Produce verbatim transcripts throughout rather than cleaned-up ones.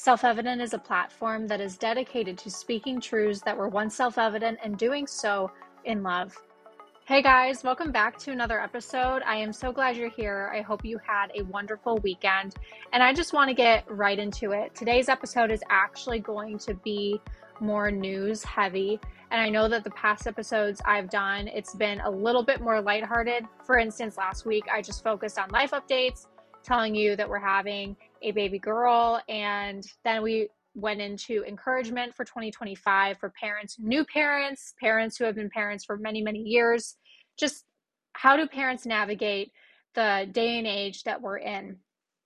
Self-Evident is a platform that is dedicated to speaking truths that were once self-evident and doing so in love. Hey guys, welcome back to another episode. I am so glad you're here. I hope you had a wonderful weekend. And I just want to get right into it. Today's episode is actually going to be more news heavy. And I know that the past episodes I've done, it's been a little bit more lighthearted. For instance, last week I just focused on life updates, telling you that we're having a baby girl. And then we went into encouragement for twenty twenty-five for parents, new parents, parents who have been parents for many, many years. Just how do parents navigate the day and age that we're in?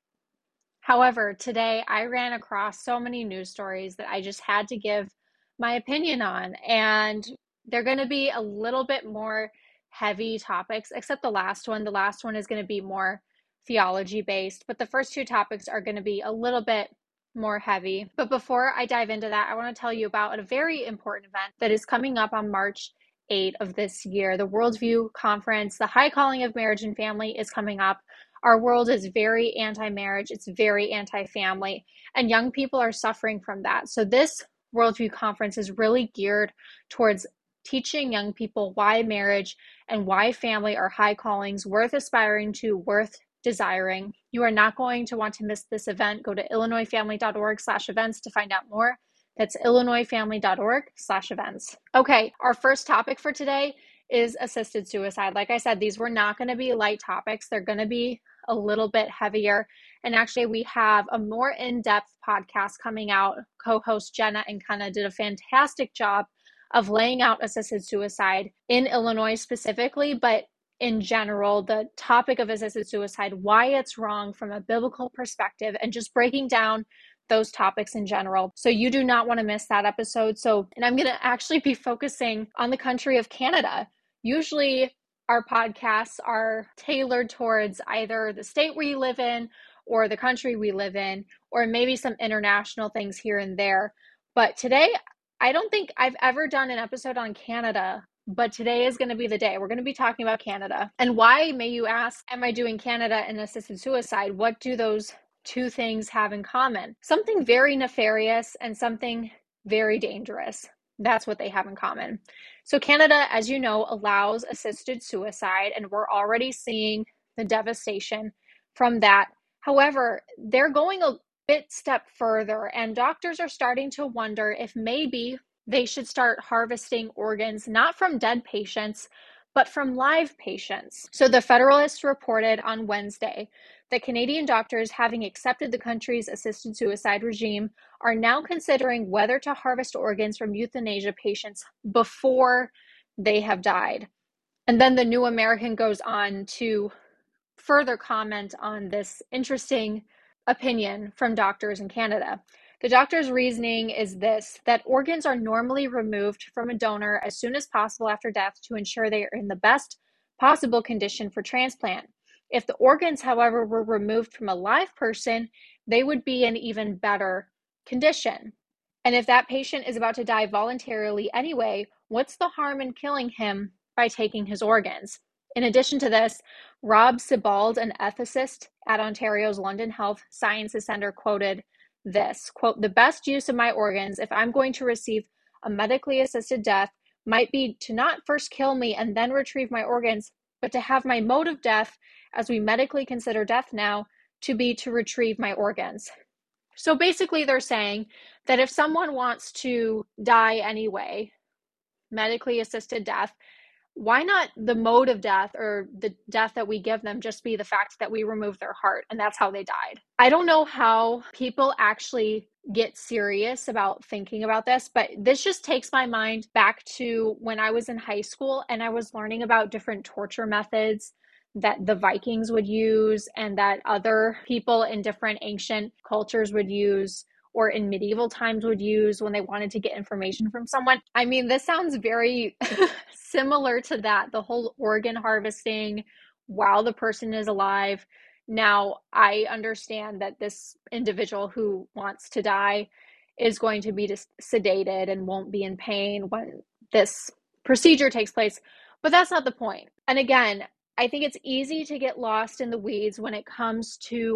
However, today I ran across so many news stories that I just had to give my opinion on, and they're going to be a little bit more heavy topics, except the last one. The last one is going to be more theology based, but the first two topics are going to be a little bit more heavy. But before I dive into that, I want to tell you about a very important event that is coming up on March eighth of this year. The Worldview Conference, the High Calling of Marriage and Family, is coming up. Our world is very anti-marriage. It's very anti-family, and young people are suffering from that. So this Worldview Conference is really geared towards teaching young people why marriage and why family are high callings worth aspiring to, worth desiring. You are not going to want to miss this event. Go to illinoisfamily.org slash events to find out more. That's illinoisfamily.org slash events. Okay, our first topic for today is assisted suicide. Like I said, these were not going to be light topics. They're going to be a little bit heavier. And actually, we have a more in-depth podcast coming out. Co-host Jenna and Kenna did a fantastic job of laying out assisted suicide in Illinois specifically, but in general, the topic of assisted suicide, why it's wrong from a biblical perspective, and just breaking down those topics in general. So you do not want to miss that episode. So, and I'm going to actually be focusing on the country of Canada. Usually our podcasts are tailored towards either the state we live in or the country we live in, or maybe some international things here and there. But today, I don't think I've ever done an episode on Canada, but today is going to be the day. We're going to be talking about Canada. And why, may you ask, am I doing Canada and assisted suicide? What do those two things have in common? Something very nefarious and something very dangerous. That's what they have in common. So Canada, as you know, allows assisted suicide, and we're already seeing the devastation from that. However, they're going a bit step further, and doctors are starting to wonder if maybe they should start harvesting organs, not from dead patients, but from live patients. So the Federalist reported on Wednesday that Canadian doctors, having accepted the country's assisted suicide regime, are now considering whether to harvest organs from euthanasia patients before they have died. And then the New American goes on to further comment on this interesting opinion from doctors in Canada. The doctor's reasoning is this, that organs are normally removed from a donor as soon as possible after death to ensure they are in the best possible condition for transplant. If the organs, however, were removed from a live person, they would be in even better condition. And if that patient is about to die voluntarily anyway, what's the harm in killing him by taking his organs? In addition to this, Rob Sebald, an ethicist at Ontario's London Health Sciences Centre, quoted this, quote, "The best use of my organs, if I'm going to receive a medically assisted death, might be to not first kill me and then retrieve my organs, but to have my mode of death, as we medically consider death now, to be to retrieve my organs." So basically they're saying that if someone wants to die anyway, medically assisted death, why not the mode of death or the death that we give them just be the fact that we remove their heart and that's how they died? I don't know how people actually get serious about thinking about this, but this just takes my mind back to when I was in high school and I was learning about different torture methods that the Vikings would use and that other people in different ancient cultures would use, or in medieval times would use when they wanted to get information from someone. I mean, this sounds very similar to that, the whole organ harvesting while the person is alive. Now, I understand that this individual who wants to die is going to be just sedated and won't be in pain when this procedure takes place, but that's not the point. And again, I think it's easy to get lost in the weeds when it comes to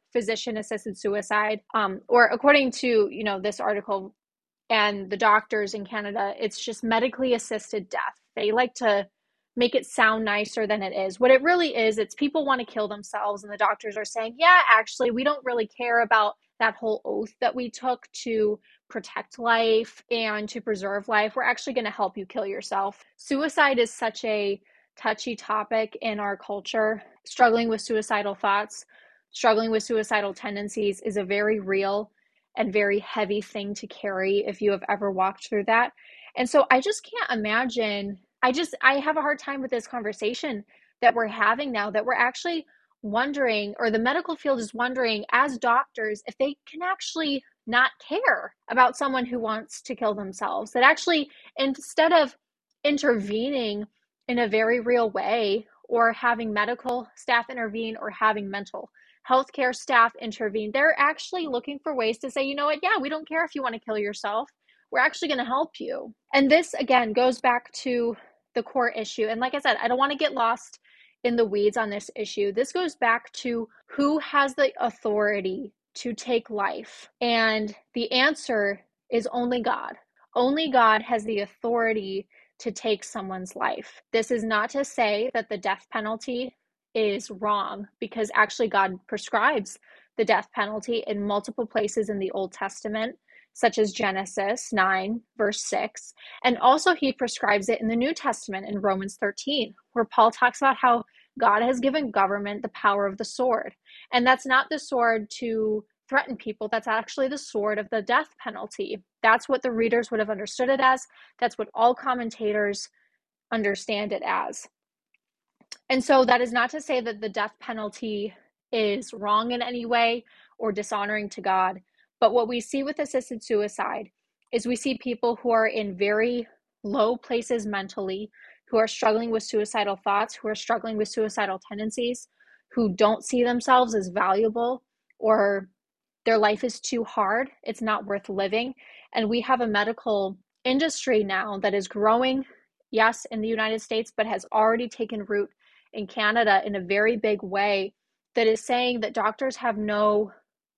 physician-assisted suicide, um, or according to, you know, this article and the doctors in Canada, it's just medically assisted death. They like to make it sound nicer than it is. What it really is, it's people want to kill themselves, and the doctors are saying, yeah, actually, we don't really care about that whole oath that we took to protect life and to preserve life. We're actually going to help you kill yourself. Suicide is such a touchy topic in our culture. Struggling with suicidal thoughts, struggling with suicidal tendencies is a very real and very heavy thing to carry if you have ever walked through that. And so I just can't imagine, I just, I have a hard time with this conversation that we're having now, that we're actually wondering, or the medical field is wondering as doctors, if they can actually not care about someone who wants to kill themselves. That actually, instead of intervening in a very real way, or having medical staff intervene, or having mental healthcare staff intervene, they're actually looking for ways to say, you know what, yeah, we don't care if you want to kill yourself. We're actually going to help you. And this, again, goes back to the core issue. And like I said, I don't want to get lost in the weeds on this issue. This goes back to who has the authority to take life. And the answer is only God. Only God has the authority to take someone's life. This is not to say that the death penalty is wrong, because actually God prescribes the death penalty in multiple places in the Old Testament, such as Genesis nine, verse six. And also he prescribes it in the New Testament in Romans thirteen, where Paul talks about how God has given government the power of the sword. And that's not the sword to threaten people. That's actually the sword of the death penalty. That's what the readers would have understood it as. That's what all commentators understand it as. And so that is not to say that the death penalty is wrong in any way or dishonoring to God. But what we see with assisted suicide is we see people who are in very low places mentally, who are struggling with suicidal thoughts, who are struggling with suicidal tendencies, who don't see themselves as valuable, or their life is too hard. It's not worth living. And we have a medical industry now that is growing, yes, in the United States, but has already taken root in Canada in a very big way, that is saying that doctors have no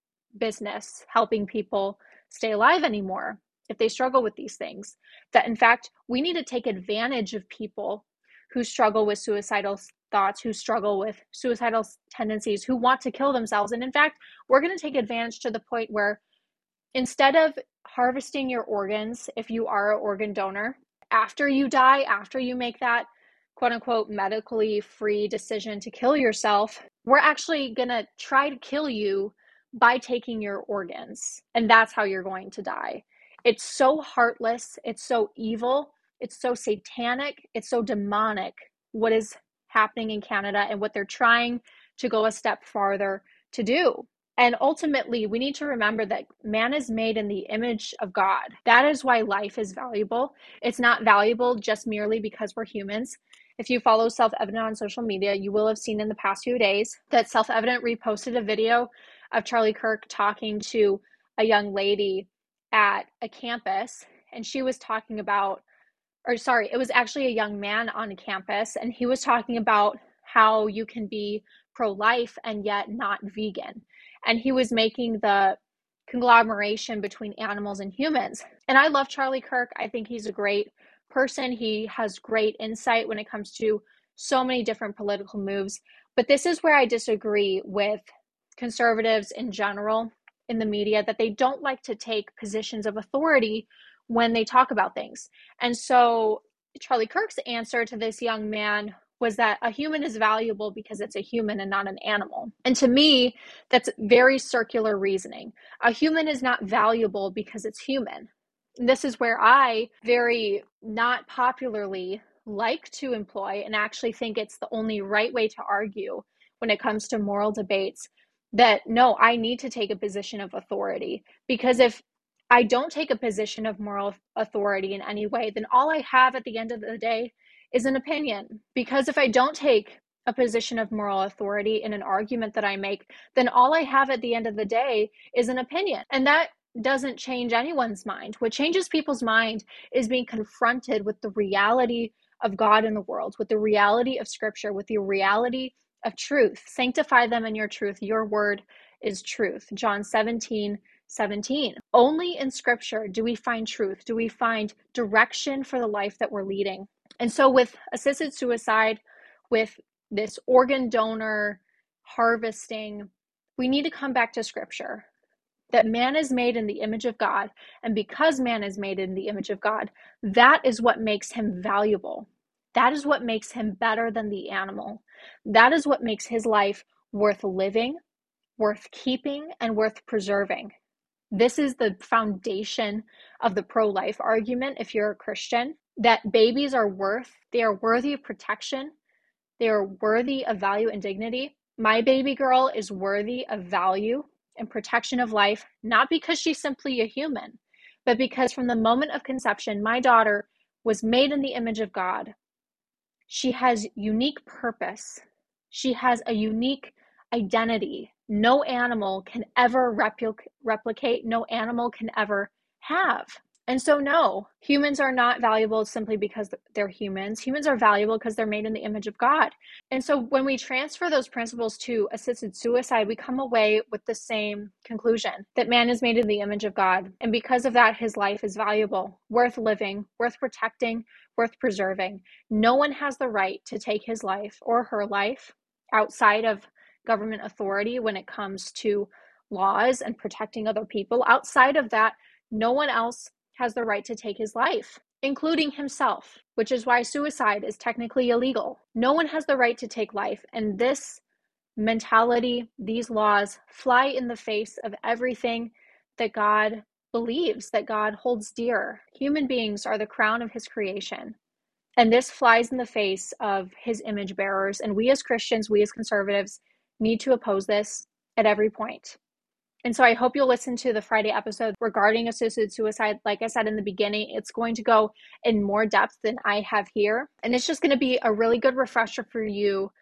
business helping people stay alive anymore if they struggle with these things. That in fact, we need to take advantage of people who struggle with suicidal thoughts, who struggle with suicidal tendencies, who want to kill themselves. And in fact, we're going to take advantage to the point where instead of harvesting your organs, if you are an organ donor, after you die, after you make that quote unquote medically free decision to kill yourself, we're actually going to try to kill you by taking your organs. And that's how you're going to die. It's so heartless. It's so evil. It's so satanic. It's so demonic what is happening in Canada and what they're trying to go a step farther to do. And ultimately, we need to remember that man is made in the image of God. That is why life is valuable. It's not valuable just merely because we're humans. If you follow Self-Evident on social media, you will have seen in the past few days that Self-Evident reposted a video of Charlie Kirk talking to a young lady at a campus. And she was talking about, or sorry, it was actually a young man on campus. And he was talking about how you can be pro-life and yet not vegan. And he was making the conglomeration between animals and humans. And I love Charlie Kirk. I think he's a great person. He has great insight when it comes to so many different political moves. But this is where I disagree with conservatives in general in the media, that they don't like to take positions of authority when they talk about things. And so Charlie Kirk's answer to this young man was that a human is valuable because it's a human and not an animal. And to me, that's very circular reasoning. A human is not valuable because it's human. And this is where I very not popularly like to employ, and actually think it's the only right way to argue when it comes to moral debates, that no, I need to take a position of authority. Because if I don't take a position of moral authority in any way, then all I have at the end of the day is an opinion. Because if I don't take a position of moral authority in an argument that I make, then all I have at the end of the day is an opinion. And that doesn't change anyone's mind. What changes people's mind is being confronted with the reality of God in the world, with the reality of Scripture, with the reality of truth. Sanctify them in your truth. Your word is truth. John seventeen seventeen. Only in scripture do we find truth, do we find direction for the life that we're leading. And so with assisted suicide, with this organ donor harvesting, we need to come back to scripture. That man is made in the image of God, and because man is made in the image of God, that is what makes him valuable. That is what makes him better than the animal. That is what makes his life worth living, worth keeping, and worth preserving. This is the foundation of the pro-life argument, if you're a Christian, that babies are worth, they are worthy of protection, they are worthy of value and dignity. My baby girl is worthy of value and protection of life, not because she's simply a human, but because from the moment of conception, my daughter was made in the image of God. She has unique purpose. She has a unique identity. No animal can ever repl- replicate, no animal can ever have. And so, no, humans are not valuable simply because they're humans. Humans are valuable because they're made in the image of God. And so when we transfer those principles to assisted suicide, we come away with the same conclusion, that man is made in the image of God. And because of that, his life is valuable, worth living, worth protecting, worth preserving. No one has the right to take his life or her life outside of government authority when it comes to laws and protecting other people. Outside of that, no one else has the right to take his life, including himself, which is why suicide is technically illegal. No one has the right to take life. And this mentality, these laws fly in the face of everything that God believes, that God holds dear. Human beings are the crown of his creation. And this flies in the face of his image bearers. And we as Christians, we as conservatives need to oppose this at every point. And so I hope you'll listen to the Friday episode regarding assisted suicide. Like I said in the beginning, it's going to go in more depth than I have here. And it's just going to be a really good refresher for you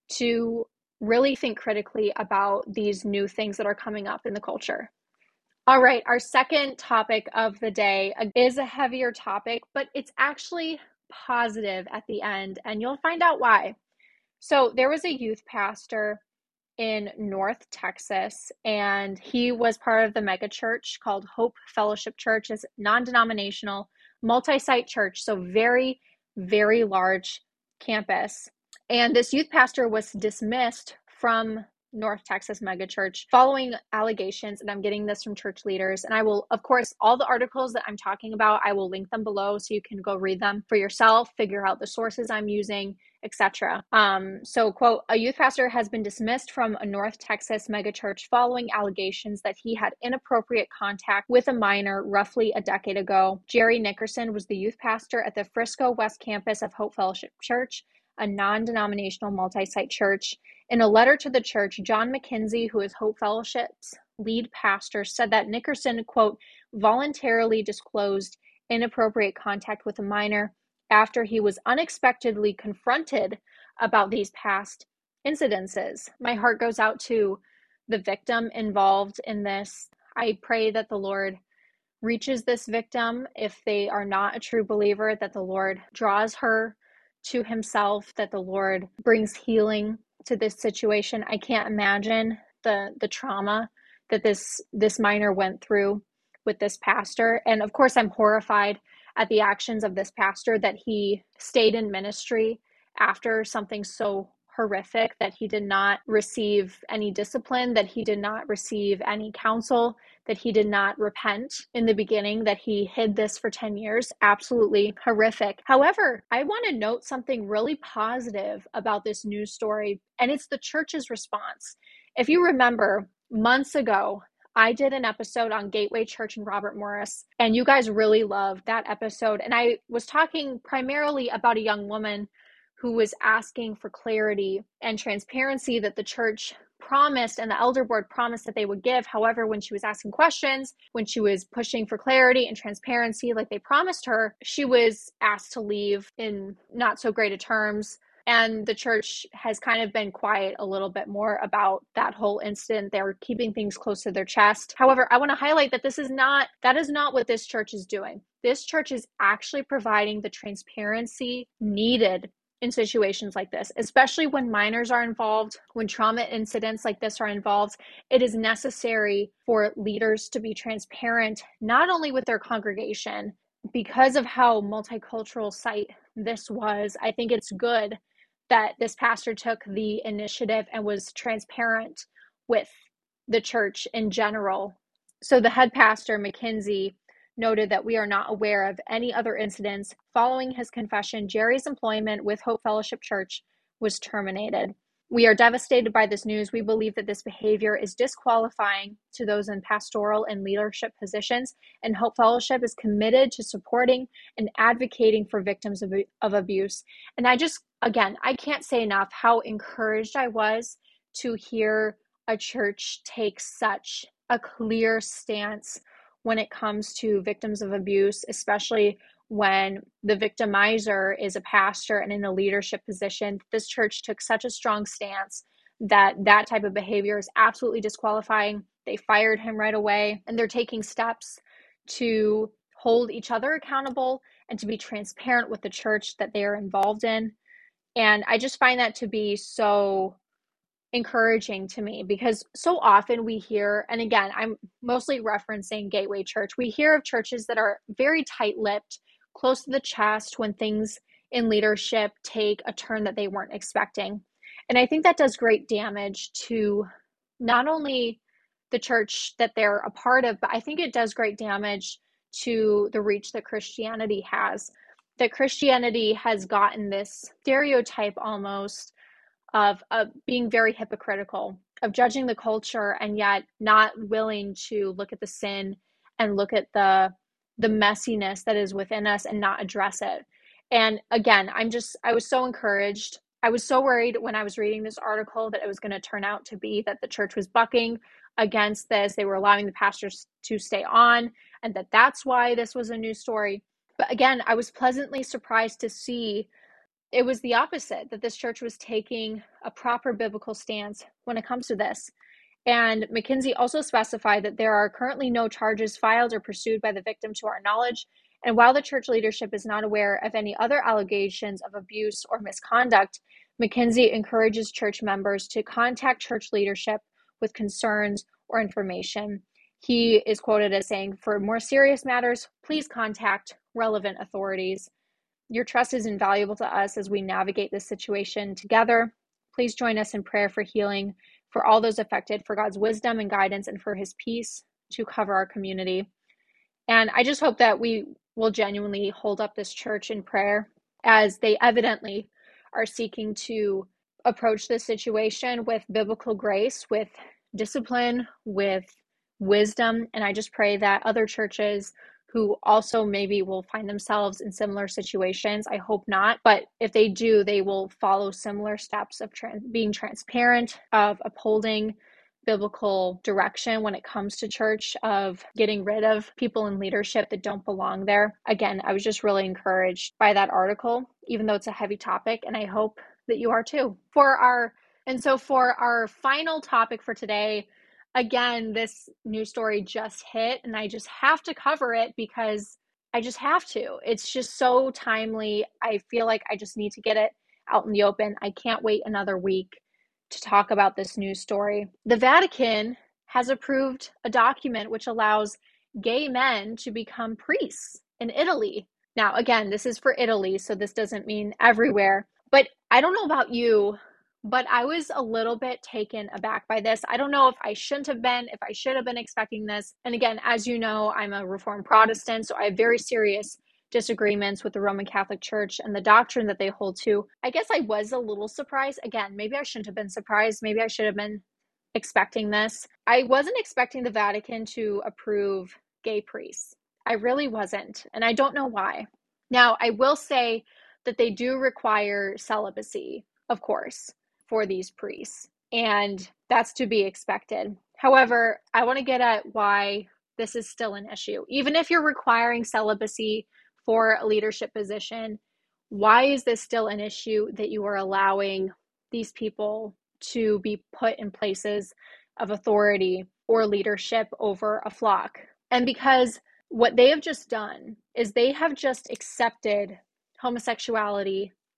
to really think critically about these new things that are coming up in the culture. All right, our second topic of the day is a heavier topic, but it's actually positive at the end, and you'll find out why. So there was a youth pastor in North Texas, and he was part of the mega church called Hope Fellowship Church. It's non-denominational, multi-site church, so very, very large campus. And this youth pastor was dismissed from North Texas megachurch following allegations, and I'm getting this from church leaders. And I will, of course, all the articles that I'm talking about, I will link them below so you can go read them for yourself, figure out the sources I'm using, et cetera. Um, so, quote, a youth pastor has been dismissed from a North Texas megachurch following allegations that he had inappropriate contact with a minor roughly a decade ago. Jerry Nickerson was the youth pastor at the Frisco West campus of Hope Fellowship Church, a non-denominational multi-site church. In a letter to the church, John McKenzie, who is Hope Fellowship's lead pastor, said that Nickerson, quote, voluntarily disclosed inappropriate contact with a minor after he was unexpectedly confronted about these past incidences. My heart goes out to the victim involved in this. I pray that the Lord reaches this victim if they are not a true believer, that the Lord draws her to himself, that the Lord brings healing to this situation. I can't imagine the the trauma that this this minor went through with this pastor. And of course, I'm horrified at the actions of this pastor, that he stayed in ministry after something so horrific, that he did not receive any discipline, that he did not receive any counsel, that he did not repent in the beginning, that he hid this for ten years. Absolutely horrific. However, I want to note something really positive about this news story, and it's the church's response. If you remember, months ago, I did an episode on Gateway Church and Robert Morris, and you guys really loved that episode. And I was talking primarily about a young woman who was asking for clarity and transparency that the church promised and the elder board promised that they would give. However, when she was asking questions, when she was pushing for clarity and transparency like they promised her, she was asked to leave in not so great of terms. And the church has kind of been quiet a little bit more about that whole incident. They're keeping things close to their chest. However, I want to highlight that this is not, that is not what this church is doing. This church is actually providing the transparency needed in situations like this, especially when minors are involved, when trauma incidents like this are involved. It is necessary for leaders to be transparent, not only with their congregation, because of how multicultural site this was. I think it's good that this pastor took the initiative and was transparent with the church in general. So the head pastor, McKenzie, noted that we are not aware of any other incidents. Following his confession, Jerry's employment with Hope Fellowship Church was terminated. We are devastated by this news. We believe that this behavior is disqualifying to those in pastoral and leadership positions, and Hope Fellowship is committed to supporting and advocating for victims of, of abuse. And I just, again, I can't say enough how encouraged I was to hear a church take such a clear stance when it comes to victims of abuse, especially when the victimizer is a pastor and in a leadership position. This church took such a strong stance that that type of behavior is absolutely disqualifying. They fired him right away, and they're taking steps to hold each other accountable and to be transparent with the church that they are involved in. And I just find that to be so encouraging to me, because so often we hear, and again, I'm mostly referencing Gateway Church, we hear of churches that are very tight-lipped, close to the chest when things in leadership take a turn that they weren't expecting. And I think that does great damage to not only the church that they're a part of, but I think it does great damage to the reach that Christianity has. That Christianity has gotten this stereotype almost of, of being very hypocritical, of judging the culture and yet not willing to look at the sin and look at the the messiness that is within us and not address it. And again, I'm just, I was so encouraged. I was so worried when I was reading this article that it was going to turn out to be that the church was bucking against this. They were allowing the pastors to stay on, and that that's why this was a news story. But again, I was pleasantly surprised to see it was the opposite, that this church was taking a proper biblical stance when it comes to this. And McKenzie also specified that there are currently no charges filed or pursued by the victim to our knowledge. And while the church leadership is not aware of any other allegations of abuse or misconduct, McKenzie encourages church members to contact church leadership with concerns or information. He is quoted as saying, "For more serious matters, please contact relevant authorities. Your trust is invaluable to us as we navigate this situation together. Please join us in prayer for healing for all those affected, for God's wisdom and guidance, and for his peace to cover our community." And I just hope that we will genuinely hold up this church in prayer, as they evidently are seeking to approach this situation with biblical grace, with discipline, with wisdom. And I just pray that other churches who also maybe will find themselves in similar situations, I hope not, but if they do, they will follow similar steps of trans- being transparent, of upholding biblical direction when it comes to church, of getting rid of people in leadership that don't belong there. Again, I was just really encouraged by that article, even though it's a heavy topic, and I hope that you are too. For our and so for our final topic for today, again, this news story just hit, and I just have to cover it because I just have to. It's just so timely. I feel like I just need to get it out in the open. I can't wait another week to talk about this news story. The Vatican has approved a document which allows gay men to become priests in Italy. Now, again, this is for Italy, so this doesn't mean everywhere. But I don't know about you, but I was a little bit taken aback by this. I don't know if I shouldn't have been, if I should have been expecting this. And again, as you know, I'm a Reformed Protestant, so I have very serious disagreements with the Roman Catholic Church and the doctrine that they hold to. I guess I was a little surprised. Again, maybe I shouldn't have been surprised. Maybe I should have been expecting this. I wasn't expecting the Vatican to approve gay priests. I really wasn't. And I don't know why. Now, I will say that they do require celibacy, of course, for these priests, and that's to be expected. However, I want to get at why this is still an issue. Even if you're requiring celibacy for a leadership position, why is this still an issue that you are allowing these people to be put in places of authority or leadership over a flock? And because what they have just done is they have just accepted homosexuality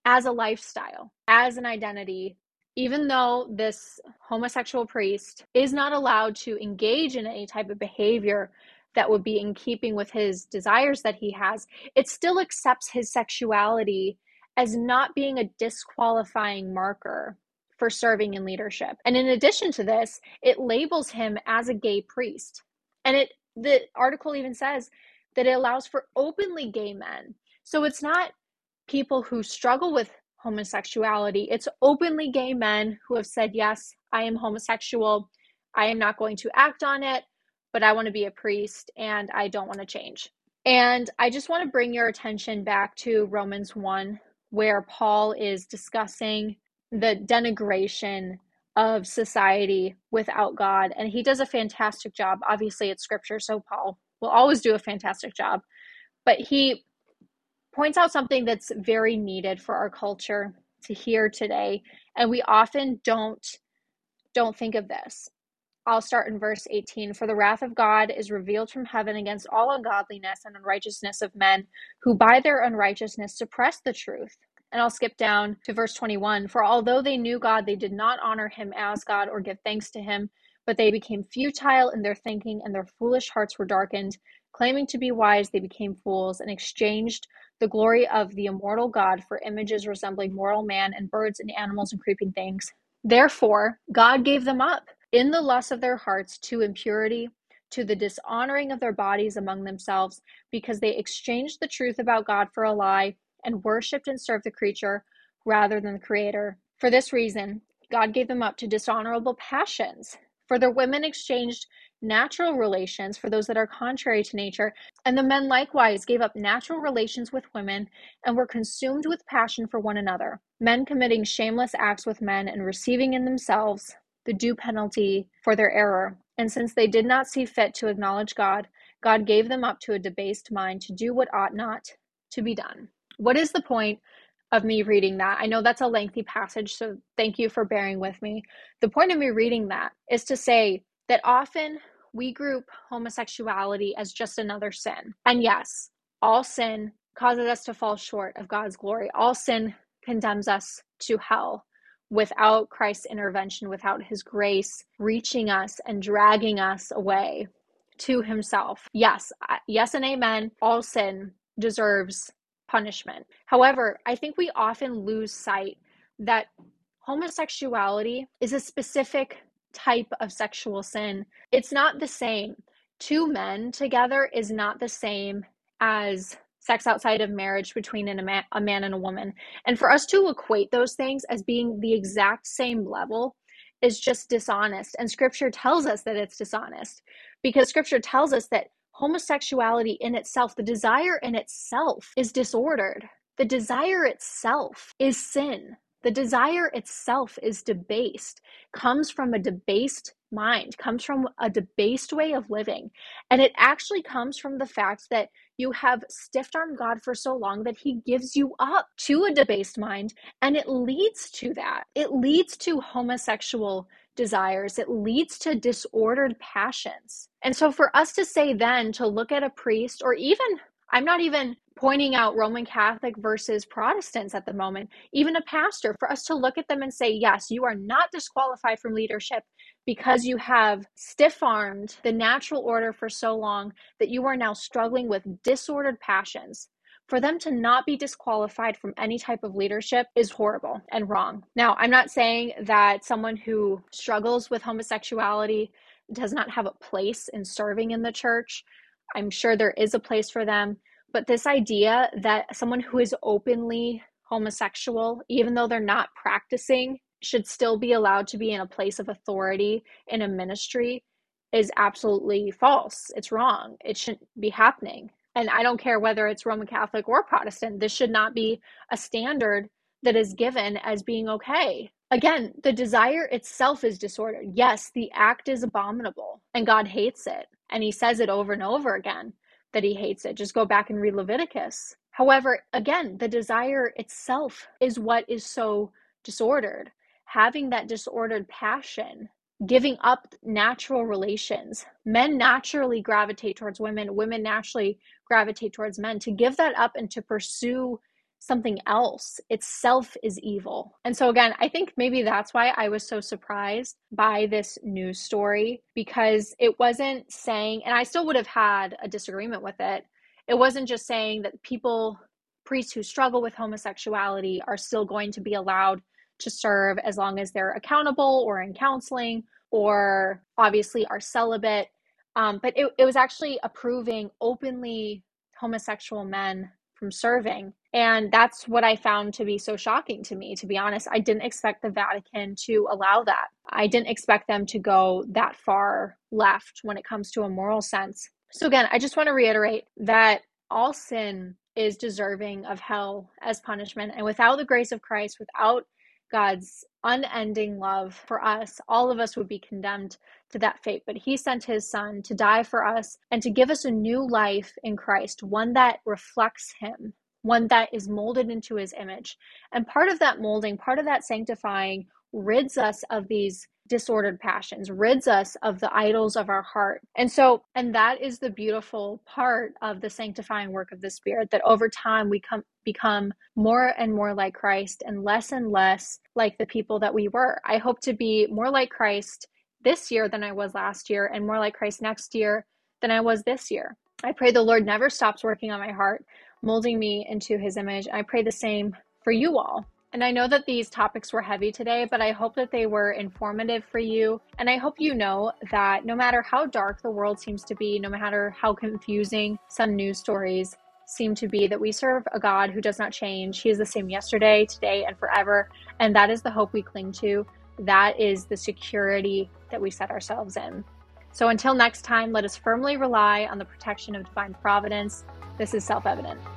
as a lifestyle, as an identity, even though this homosexual priest is not allowed to engage in any type of behavior that would be in keeping with his desires that he has, it still accepts his sexuality as not being a disqualifying marker for serving in leadership. And in addition to this, it labels him as a gay priest. And it the article even says that it allows for openly gay men. So it's not people who struggle with homosexuality, it's openly gay men who have said, yes, I am homosexual. I am not going to act on it, but I want to be a priest and I don't want to change. And I just want to bring your attention back to Romans one, where Paul is discussing the denigration of society without God. And he does a fantastic job. Obviously, it's scripture, so Paul will always do a fantastic job. But he points out something that's very needed for our culture to hear today. And we often don't, don't think of this. I'll start in verse eighteen. For the wrath of God is revealed from heaven against all ungodliness and unrighteousness of men who by their unrighteousness suppress the truth. And I'll skip down to verse twenty-one. For although they knew God, they did not honor him as God or give thanks to him, but they became futile in their thinking and their foolish hearts were darkened. Claiming to be wise, they became fools and exchanged the glory of the immortal God for images resembling mortal man and birds and animals and creeping things. Therefore, God gave them up in the lust of their hearts to impurity, to the dishonoring of their bodies among themselves, because they exchanged the truth about God for a lie and worshipped and served the creature rather than the Creator. For this reason, God gave them up to dishonorable passions. For their women exchanged natural relations for those that are contrary to nature, and the men likewise gave up natural relations with women and were consumed with passion for one another, men committing shameless acts with men and receiving in themselves the due penalty for their error. And since they did not see fit to acknowledge God, God gave them up to a debased mind to do what ought not to be done. What is the point of me reading that? I know that's a lengthy passage, so thank you for bearing with me. The point of me reading that is to say that often we group homosexuality as just another sin. And yes, all sin causes us to fall short of God's glory. All sin condemns us to hell without Christ's intervention, without his grace reaching us and dragging us away to himself. Yes, yes and amen. All sin deserves punishment. However, I think we often lose sight that homosexuality is a specific type of sexual sin. It's not the same. Two men together is not the same as sex outside of marriage between a man, a man and a woman. And for us to equate those things as being the exact same level is just dishonest. And scripture tells us that it's dishonest because scripture tells us that homosexuality in itself, the desire in itself is disordered. The desire itself is sin. The desire itself is debased, comes from a debased mind, comes from a debased way of living. And it actually comes from the fact that you have stiff-armed God for so long that he gives you up to a debased mind, and it leads to that. It leads to homosexual desires. It leads to disordered passions. And so for us to say then, to look at a priest, or even, I'm not even pointing out Roman Catholic versus Protestants at the moment, even a pastor, for us to look at them and say, yes, you are not disqualified from leadership because you have stiff-armed the natural order for so long that you are now struggling with disordered passions. For them to not be disqualified from any type of leadership is horrible and wrong. Now, I'm not saying that someone who struggles with homosexuality does not have a place in serving in the church. I'm sure there is a place for them. But this idea that someone who is openly homosexual, even though they're not practicing, should still be allowed to be in a place of authority in a ministry is absolutely false. It's wrong. It shouldn't be happening. And I don't care whether it's Roman Catholic or Protestant. This should not be a standard that is given as being okay. Again, the desire itself is disordered. Yes, the act is abominable and God hates it. And he says it over and over again that he hates it. Just go back and read Leviticus. However, again, the desire itself is what is so disordered. Having that disordered passion, giving up natural relations. Men naturally gravitate towards women. Women naturally gravitate towards men. To give that up and to pursue something else. Itself is evil. And so again, I think maybe that's why I was so surprised by this news story, because it wasn't saying, and I still would have had a disagreement with it. It wasn't just saying that people, priests who struggle with homosexuality are still going to be allowed to serve as long as they're accountable or in counseling or obviously are celibate. Um, but it, it was actually approving openly homosexual men from serving. And that's what I found to be so shocking to me, to be honest. I didn't expect the Vatican to allow that. I didn't expect them to go that far left when it comes to a moral sense. So again, I just want to reiterate that all sin is deserving of hell as punishment. And without the grace of Christ, without God's unending love for us, all of us would be condemned to that fate. But he sent his son to die for us and to give us a new life in Christ, one that reflects him, one that is molded into his image. And part of that molding, part of that sanctifying rids us of these disordered passions, rids us of the idols of our heart. And so, and that is the beautiful part of the sanctifying work of the Spirit, that over time we come become more and more like Christ and less and less like the people that we were. I hope to be more like Christ this year than I was last year, and more like Christ next year than I was this year. I pray the Lord never stops working on my heart, molding me into his image. I pray the same for you all. And I know that these topics were heavy today, but I hope that they were informative for you. And I hope you know that no matter how dark the world seems to be, no matter how confusing some news stories seem to be, that we serve a God who does not change. He is the same yesterday, today, and forever. And that is the hope we cling to. That is the security that we set ourselves in. So until next time, let us firmly rely on the protection of divine providence. This is self-evident.